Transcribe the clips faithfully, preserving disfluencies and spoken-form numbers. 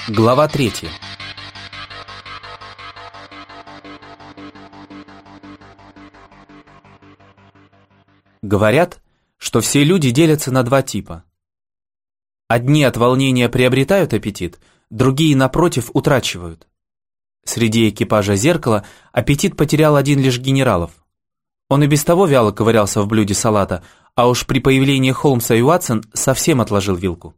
Глава третья. Говорят, что все люди делятся на два типа. Одни от волнения приобретают аппетит, другие, напротив, утрачивают. Среди экипажа «Зеркала» аппетит потерял один лишь Генералов. Он и без того вяло ковырялся в блюде салата, а уж при появлении Холмса и Уатсон совсем отложил вилку.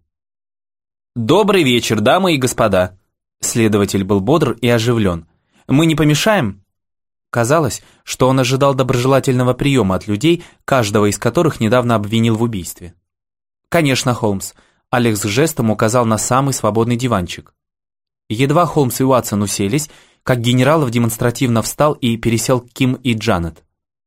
«Добрый вечер, дамы и господа!» Следователь был бодр и оживлен. «Мы не помешаем?» Казалось, что он ожидал доброжелательного приема от людей, каждого из которых недавно обвинил в убийстве. «Конечно, Холмс», — Алекс жестом указал на самый свободный диванчик. Едва Холмс и Уатсон уселись, как Генералов демонстративно встал и пересел к Ким и Джанет.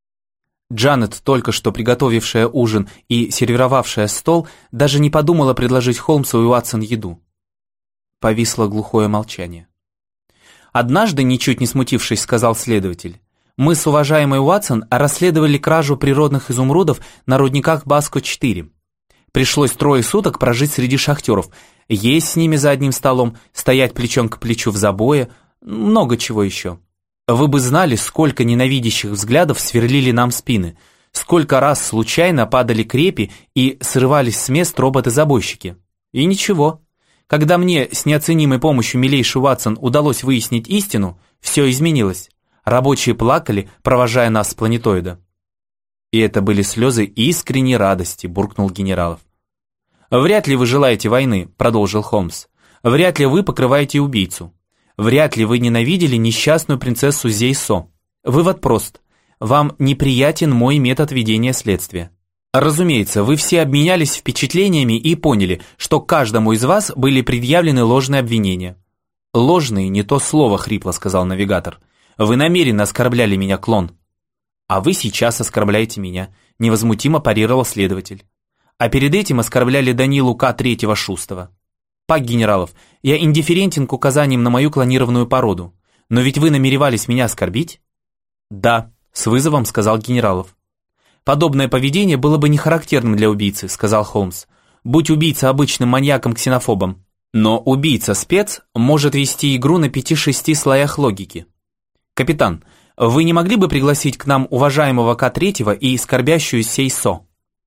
Джанет, только что приготовившая ужин и сервировавшая стол, даже не подумала предложить Холмсу и Уатсон еду. Повисло глухое молчание. «Однажды, ничуть не смутившись, сказал следователь, мы с уважаемой Уатсон расследовали кражу природных изумрудов на рудниках Баско-четыре. Пришлось трое суток прожить среди шахтеров, есть с ними за одним столом, стоять плечом к плечу в забое, много чего еще. Вы бы знали, сколько ненавидящих взглядов сверлили нам спины, сколько раз случайно падали крепи и срывались с мест роботы-забойщики. И ничего. Когда мне с неоценимой помощью милейшей Уатсон удалось выяснить истину, все изменилось. Рабочие плакали, провожая нас с планетоида». «И это были слезы искренней радости», — буркнул Генералов. «Вряд ли вы желаете войны», — продолжил Холмс. «Вряд ли вы покрываете убийцу. Вряд ли вы ненавидели несчастную принцессу Зейсо. Вывод прост. Вам неприятен мой метод ведения следствия. Разумеется, вы все обменялись впечатлениями и поняли, что каждому из вас были предъявлены ложные обвинения». «Ложные, не то слово», — хрипло сказал навигатор. «Вы намеренно оскорбляли меня, клон». «А вы сейчас оскорбляете меня», — невозмутимо парировал следователь. «А перед этим оскорбляли Данилу К. Третьего Шустова. Пак Генералов, я индифферентен к указаниям на мою клонированную породу. Но ведь вы намеревались меня оскорбить?» «Да», — с вызовом сказал Генералов. «Подобное поведение было бы не характерным для убийцы», — сказал Холмс. «Будь убийца обычным маньяком-ксенофобом. Но убийца-спец может вести игру на пяти-шести слоях логики. Капитан, вы не могли бы пригласить к нам уважаемого К. Третьего и скорбящую Сейсо?»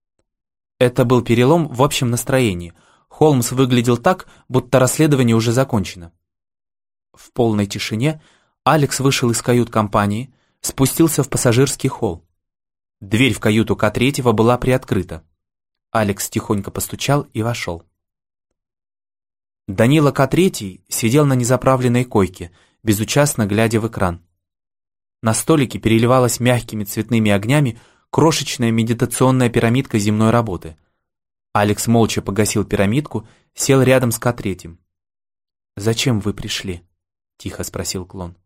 Это был перелом в общем настроении. Холмс выглядел так, будто расследование уже закончено. В полной тишине Алекс вышел из кают-компании, спустился в пассажирский холл. Дверь в каюту К. Третьего была приоткрыта. Алекс тихонько постучал и вошел. Данила К. Третий сидел на незаправленной койке, безучастно глядя в экран. На столике переливалась мягкими цветными огнями крошечная медитационная пирамидка земной работы. Алекс молча погасил пирамидку, сел рядом с К. Третьим. «Зачем вы пришли?» — тихо спросил клон.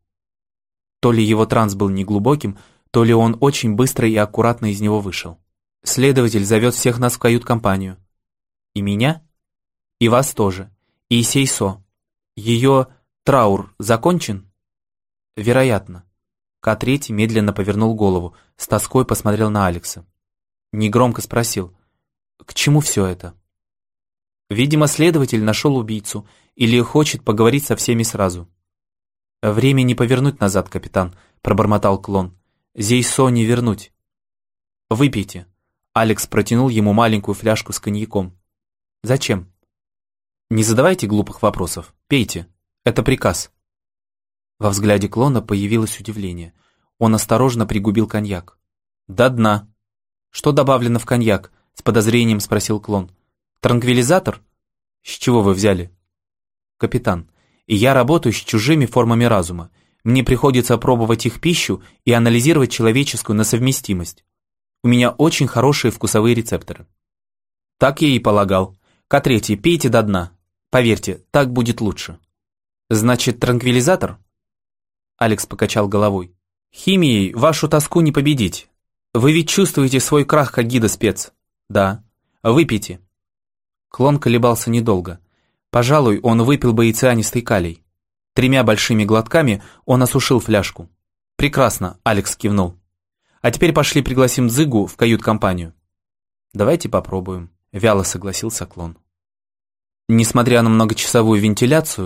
То ли его транс был неглубоким, то ли он очень быстро и аккуратно из него вышел. «Следователь зовет всех нас в кают-компанию. И меня? И вас тоже. И Сейсо. Ее траур закончен?» «Вероятно». К. Третий медленно повернул голову, с тоской посмотрел на Алекса. Негромко спросил: «К чему все это?» Видимо, следователь нашел убийцу или хочет поговорить со всеми сразу. «Время не повернуть назад, капитан», — пробормотал клон. «Зейсо не вернуть». «Выпейте». Алекс протянул ему маленькую фляжку с коньяком. «Зачем?» «Не задавайте глупых вопросов. Пейте. Это приказ». Во взгляде клона появилось удивление. Он осторожно пригубил коньяк. «До дна». «Что добавлено в коньяк?» — с подозрением спросил клон. «Транквилизатор? С чего вы взяли?» «Капитан, и я работаю с чужими формами разума. Мне приходится пробовать их пищу и анализировать человеческую на совместимость. У меня очень хорошие вкусовые рецепторы». «Так я и полагал. К. Третий, пейте до дна. Поверьте, так будет лучше». «Значит, транквилизатор?» Алекс покачал головой. «Химией вашу тоску не победить. Вы ведь чувствуете свой крах как гида-спец?» «Да». «Выпейте». Клон колебался недолго. Пожалуй, он выпил бы и цианистый калий. Тремя большими глотками он осушил фляжку. «Прекрасно», — Алекс кивнул. «А теперь пошли пригласим Дзыгу в кают-компанию». «Давайте попробуем», — вяло согласился клон. Несмотря на многочасовую вентиляцию,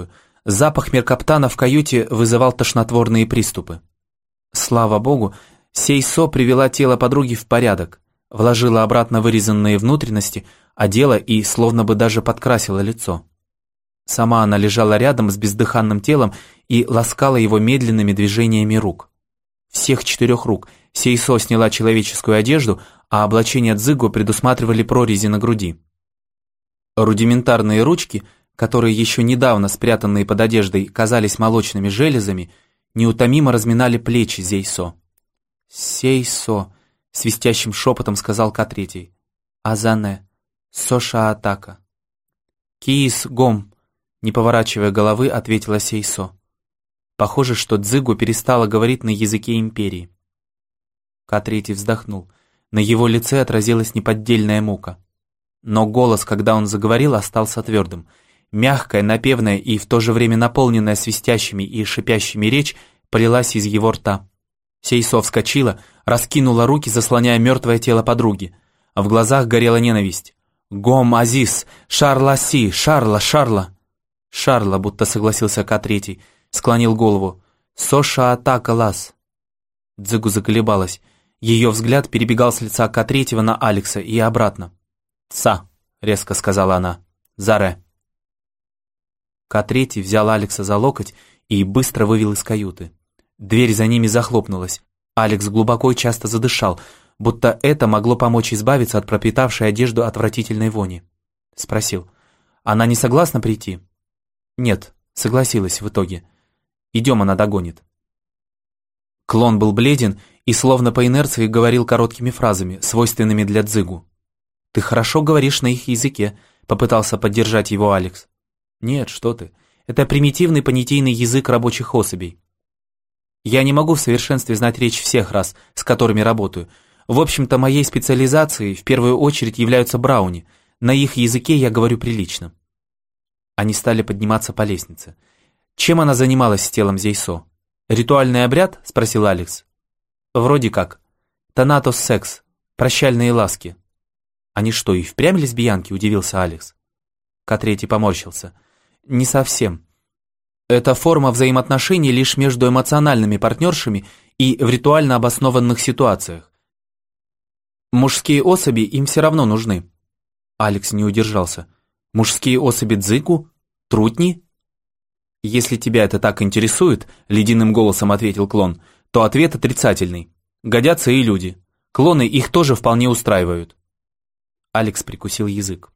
Запах меркаптана в каюте вызывал тошнотворные приступы. Слава богу, Сейсо привела тело подруги в порядок, вложила обратно вырезанные внутренности, одела и словно бы даже подкрасила лицо. Сама она лежала рядом с бездыханным телом и ласкала его медленными движениями рук. Всех четырех рук Сейсо сняла человеческую одежду, а облачения Цзыгу предусматривали прорези на груди. Рудиментарные ручки, которые еще недавно спрятанные под одеждой казались молочными железами, неутомимо разминали плечи Зейсо. «Сейсо», — свистящим шепотом сказал Ка-третий. «Азане, Соша атака». «Киис гом», — не поворачивая головы, ответила Сейсо. Похоже, что Цзыгу перестала говорить на языке империи. Ка-третий вздохнул. На его лице отразилась неподдельная мука. Но голос, когда он заговорил, остался твердым. Мягкая, напевная и в то же время наполненная свистящими и шипящими речь полилась из его рта. Сейсо вскочила, раскинула руки, заслоняя мертвое тело подруги. А в глазах горела ненависть. «Гом Азиз! Шарла Си! Шарла! Шарла!» «Шарла», будто согласился Ка-третий, склонил голову. «Соша атака лас!» Цзыгу заколебалась. Ее взгляд перебегал с лица Ка-третьего на Алекса и обратно. «Ца!» — резко сказала она. «Заре!» Ка-третий взял Алекса за локоть и быстро вывел из каюты. Дверь за ними захлопнулась. Алекс глубоко и часто задышал, будто это могло помочь избавиться от пропитавшей одежду отвратительной вони. Спросил. «Она не согласна прийти?» «Нет», согласилась в итоге. «Идем, она догонит». Клон был бледен и словно по инерции говорил короткими фразами, свойственными для Цзыгу. «Ты хорошо говоришь на их языке», — попытался поддержать его Алекс. «Нет, что ты. Это примитивный понятийный язык рабочих особей. Я не могу в совершенстве знать речь всех рас, с которыми работаю. В общем-то, моей специализацией в первую очередь являются брауни. На их языке я говорю прилично». Они стали подниматься по лестнице. «Чем она занималась с телом Зейсо?» «Ритуальный обряд?» — спросил Алекс. «Вроде как. Танатос секс. Прощальные ласки». «Они что, и впрямь лесбиянки?» — удивился Алекс. Ка-третий поморщился. «Не совсем. Это форма взаимоотношений лишь между эмоциональными партнершами и в ритуально обоснованных ситуациях. Мужские особи им все равно нужны». Алекс не удержался. «Мужские особи Цзыгу? Трутни?» «Если тебя это так интересует», — ледяным голосом ответил клон, то ответ отрицательный. Годятся и люди. Клоны их тоже вполне устраивают. Алекс прикусил язык.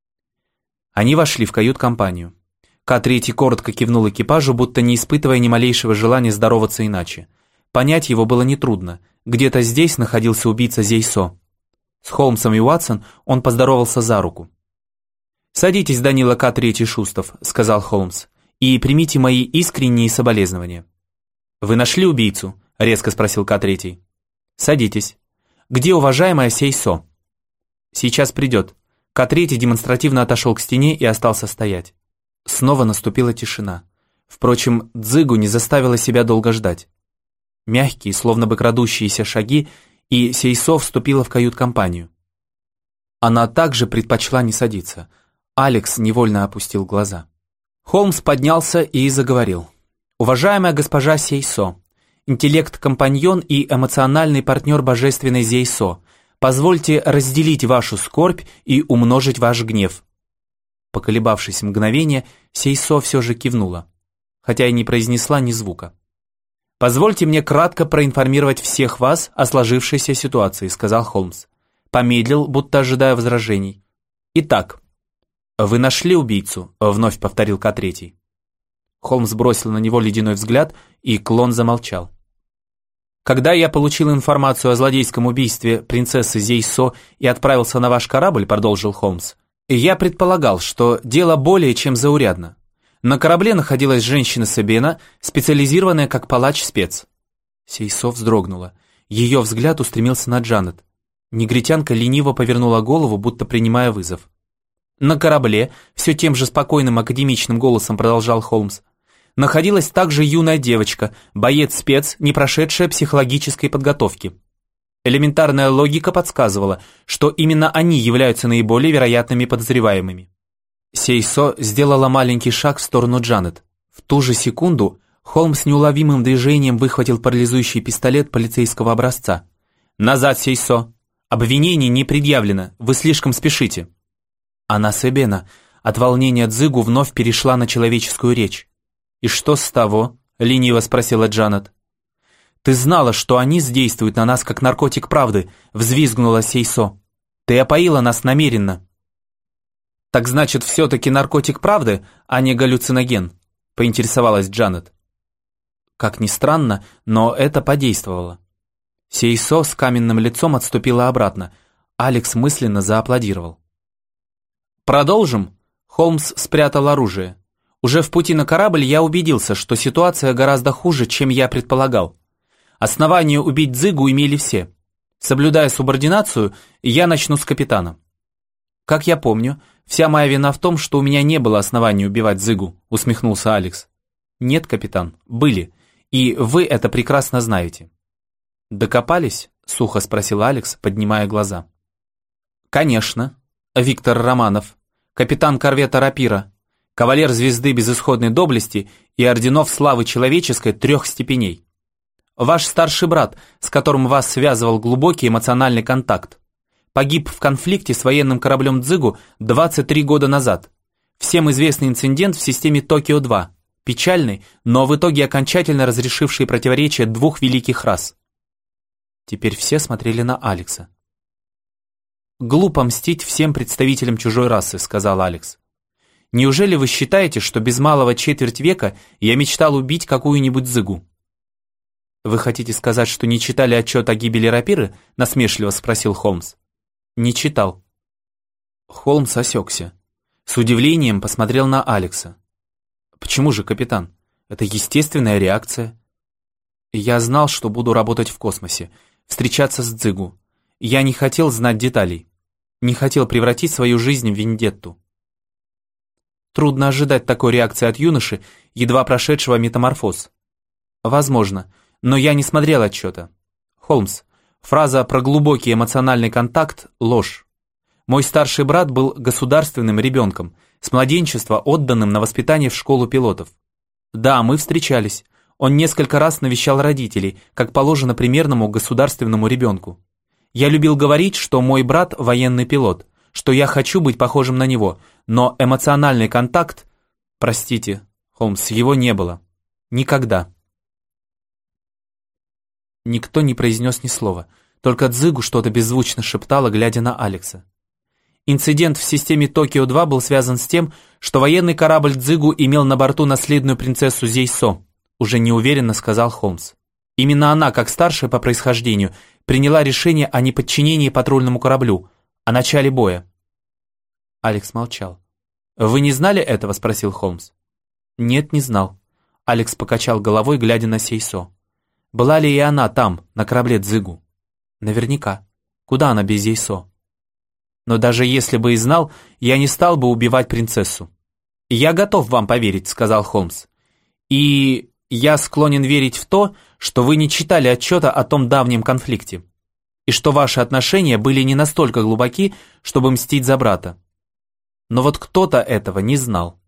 Они вошли в кают-компанию. Ка-третий коротко кивнул экипажу, будто не испытывая ни малейшего желания здороваться иначе. Понять его было нетрудно. Где-то здесь находился убийца Зейсо. С Холмсом и Уатсон он поздоровался за руку. «Садитесь, Данила Ка-третий Шустов», — сказал Холмс, «и примите мои искренние соболезнования». «Вы нашли убийцу?» — резко спросил Ка-третий. «Садитесь. Где уважаемая Сейсо?» «Сейчас придет». Ка-третий демонстративно отошел к стене и остался стоять. Снова наступила тишина. Впрочем, Цзыгу не заставила себя долго ждать. Мягкие, словно бы крадущиеся шаги, и Сейсо вступила в кают-компанию. Она также предпочла не садиться. Алекс невольно опустил глаза. Холмс поднялся и заговорил. «Уважаемая госпожа Сейсо, интеллект-компаньон и эмоциональный партнер божественной Зейсо, позвольте разделить вашу скорбь и умножить ваш гнев». Поколебавшись мгновение, Сейсо все же кивнула, хотя и не произнесла ни звука. «Позвольте мне кратко проинформировать всех вас о сложившейся ситуации», — сказал Холмс. Помедлил, будто ожидая возражений. «Итак, вы нашли убийцу?» — вновь повторил Ка-третий. Холмс бросил на него ледяной взгляд, и клон замолчал. «Когда я получил информацию о злодейском убийстве принцессы Зейсо и отправился на ваш корабль», — продолжил Холмс, «я предполагал, что дело более чем заурядно. На корабле находилась женщина Сабена, специализированная как палач-спец». Сейсо вздрогнула. Ее взгляд устремился на Джанет. Негритянка лениво повернула голову, будто принимая вызов. «На корабле», — все тем же спокойным академичным голосом продолжал Холмс, находилась также юная девочка, боец-спец, не прошедшая психологической подготовки. Элементарная логика подсказывала, что именно они являются наиболее вероятными подозреваемыми. Сейсо сделала маленький шаг в сторону Джанет. В ту же секунду Холмс неуловимым движением выхватил парализующий пистолет полицейского образца. «Назад, Сейсо! Обвинений не предъявлено, вы слишком спешите!» Она Себена от волнения Дзыгу вновь перешла на человеческую речь. «И что с того?» — лениво спросила Джанет. «Ты знала, что они действуют на нас, как наркотик правды», — взвизгнула Сейсо. «Ты опоила нас намеренно». «Так значит, все-таки наркотик правды, а не галлюциноген?» — поинтересовалась Джанет. Как ни странно, но это подействовало. Сейсо с каменным лицом отступила обратно. Алекс мысленно зааплодировал. «Продолжим?» Холмс спрятал оружие. «Уже в пути на корабль я убедился, что ситуация гораздо хуже, чем я предполагал. Основания убить Дзыгу имели все. Соблюдая субординацию, я начну с капитана. Как я помню, вся моя вина в том, что у меня не было оснований убивать Дзыгу», усмехнулся Алекс. «Нет, капитан, были, и вы это прекрасно знаете». «Докопались?» — сухо спросил Алекс, поднимая глаза. «Конечно. Виктор Романов, капитан корвета «Рапира», кавалер звезды безысходной доблести и орденов славы человеческой трех степеней. Ваш старший брат, с которым вас связывал глубокий эмоциональный контакт, погиб в конфликте с военным кораблем «Дзыгу» двадцать три года назад. Всем известный инцидент в системе Токио-два, печальный, но в итоге окончательно разрешивший противоречия двух великих рас». Теперь все смотрели на Алекса. «Глупо мстить всем представителям чужой расы», — сказал Алекс. «Неужели вы считаете, что без малого четверть века я мечтал убить какую-нибудь Дзыгу?» «Вы хотите сказать, что не читали отчет о гибели Рапиры?» — насмешливо спросил Холмс. «Не читал». Холмс осекся. С удивлением посмотрел на Алекса. «Почему же, капитан? Это естественная реакция». «Я знал, что буду работать в космосе, встречаться с Дзыгу. Я не хотел знать деталей. Не хотел превратить свою жизнь в вендетту». Трудно ожидать такой реакции от юноши, едва прошедшего метаморфоз. Возможно, но я не смотрел отчета. Холмс, фраза про глубокий эмоциональный контакт – ложь. Мой старший брат был государственным ребенком, с младенчества отданным на воспитание в школу пилотов. Да, мы встречались. Он несколько раз навещал родителей, как положено примерному государственному ребенку. Я любил говорить, что мой брат военный пилот, что я хочу быть похожим на него, но эмоциональный контакт, простите, Холмс, его не было. Никогда. Никто не произнес ни слова, только Дзыгу что-то беззвучно шептала, глядя на Алекса. Инцидент в системе Токио-два был связан с тем, что военный корабль Дзыгу имел на борту наследную принцессу Зейсо, уже неуверенно сказал Холмс. Именно она, как старшая по происхождению, приняла решение о неподчинении патрульному кораблю, о начале боя. Алекс молчал. «Вы не знали этого?» – спросил Холмс. «Нет, не знал». Алекс покачал головой, глядя на Сейсо. «Была ли и она там, на корабле Дзыгу?» «Наверняка. Куда она без Сейсо?» «Но даже если бы и знал, я не стал бы убивать принцессу». «Я готов вам поверить», – сказал Холмс. «И я склонен верить в то, что вы не читали отчета о том давнем конфликте, и что ваши отношения были не настолько глубоки, чтобы мстить за брата. Но вот кто-то этого не знал».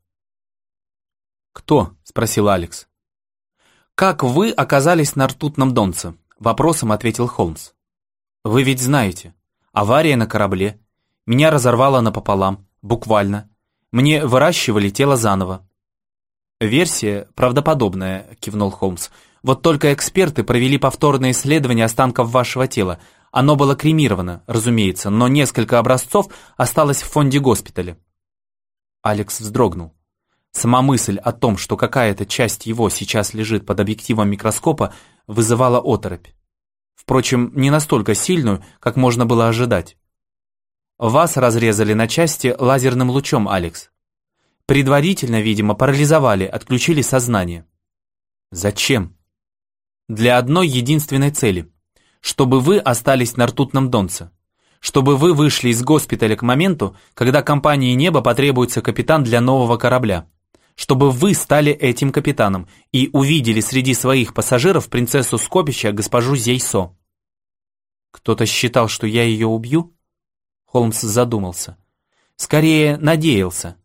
«Кто?» – спросил Алекс. «Как вы оказались на ртутном донце?» – вопросом ответил Холмс. «Вы ведь знаете. Авария на корабле. Меня разорвало напополам, буквально. Мне выращивали тело заново». «Версия правдоподобная», – кивнул Холмс. «Вот только эксперты провели повторное исследование останков вашего тела. Оно было кремировано, разумеется, но несколько образцов осталось в фонде госпиталя». Алекс вздрогнул. Сама мысль о том, что какая-то часть его сейчас лежит под объективом микроскопа, вызывала оторопь. Впрочем, не настолько сильную, как можно было ожидать. «Вас разрезали на части лазерным лучом, Алекс. Предварительно, видимо, парализовали, отключили сознание». «Зачем?» «Для одной единственной цели. Чтобы вы остались на ртутном донце. Чтобы вы вышли из госпиталя к моменту, когда компании «Небо» потребуется капитан для нового корабля. Чтобы вы стали этим капитаном и увидели среди своих пассажиров принцессу Скопища, госпожу Зейсо». «Кто-то считал, что я ее убью?» Холмс задумался. «Скорее, надеялся.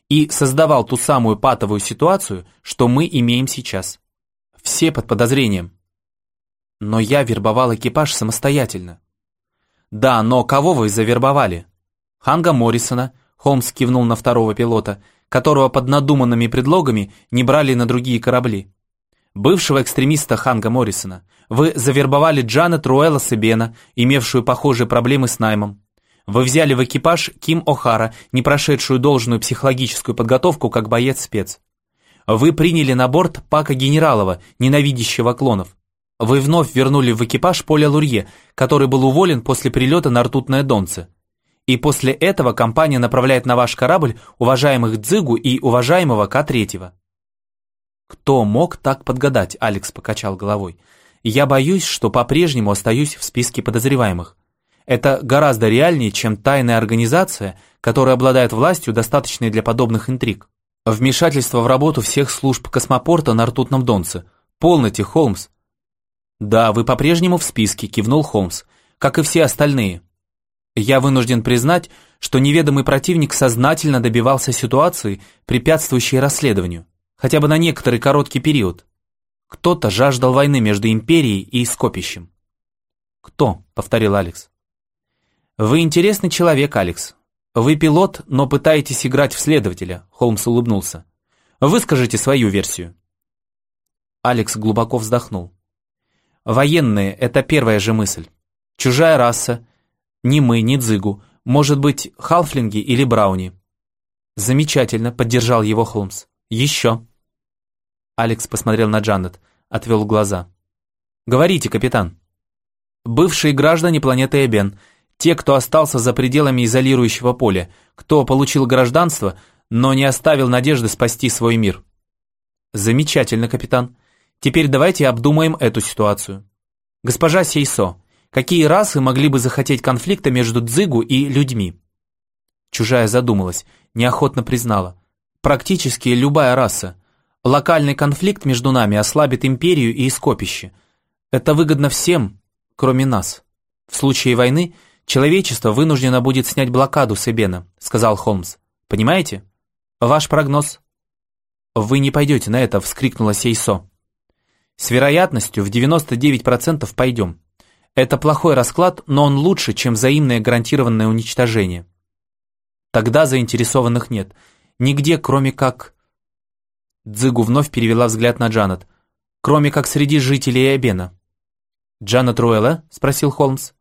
и создавал ту самую патовую ситуацию, что мы имеем сейчас. Все под подозрением. Но я вербовал экипаж самостоятельно. Да, но кого вы завербовали? Ханга Моррисона, Холмс кивнул на второго пилота, которого под надуманными предлогами не брали на другие корабли. Бывшего экстремиста Ханга Моррисона. Вы завербовали Джанет Руэлла Себена, имевшую похожие проблемы с наймом. Вы взяли в экипаж Ким О'Хара, не прошедшую должную психологическую подготовку как боец-спец. Вы приняли на борт Пака Генералова, ненавидящего клонов. Вы вновь вернули в экипаж Поля Лурье, который был уволен после прилета на ртутное Донце. И после этого компания направляет на ваш корабль уважаемых Дзыгу и уважаемого К-три. Кто мог так подгадать, Алекс покачал головой. Я боюсь, что по-прежнему остаюсь в списке подозреваемых. Это гораздо реальнее, чем тайная организация, которая обладает властью, достаточной для подобных интриг. Вмешательство в работу всех служб космопорта на ртутном Донце. Полноте, Холмс. Да, вы по-прежнему в списке, кивнул Холмс, как и все остальные. Я вынужден признать, что неведомый противник сознательно добивался ситуации, препятствующей расследованию, хотя бы на некоторый короткий период. Кто-то жаждал войны между Империей и Скопищем. «Кто?» — повторил Алекс. «Вы интересный человек, Алекс. Вы пилот, но пытаетесь играть в следователя», — Холмс улыбнулся. «Выскажите свою версию». Алекс глубоко вздохнул. «Военные — это первая же мысль. Чужая раса. Ни мы, ни Дзыгу. Может быть, халфлинги или брауни». «Замечательно», — поддержал его Холмс. «Еще». Алекс посмотрел на Джанет, отвел глаза. «Говорите, капитан». «Бывшие граждане планеты Эбен, те, кто остался за пределами изолирующего поля, кто получил гражданство, но не оставил надежды спасти свой мир». «Замечательно, капитан. Теперь давайте обдумаем эту ситуацию. Госпожа Сейсо, какие расы могли бы захотеть конфликта между Дзыгу и людьми?» Чужая задумалась, неохотно признала. «Практически любая раса. Локальный конфликт между нами ослабит Империю и Скопище. Это выгодно всем, кроме нас. В случае войны человечество вынуждено будет снять блокаду с Эбена», сказал Холмс. «Понимаете? Ваш прогноз?» «Вы не пойдете на это», вскрикнула Сейсо. «С вероятностью в девяносто девять процентов пойдем. Это плохой расклад, но он лучше, чем взаимное гарантированное уничтожение. Тогда заинтересованных нет. Нигде, кроме как...» Дзыгу вновь перевела взгляд на Джанет. «Кроме как среди жителей Эбена». «Джанет Руэлла?» — спросил Холмс.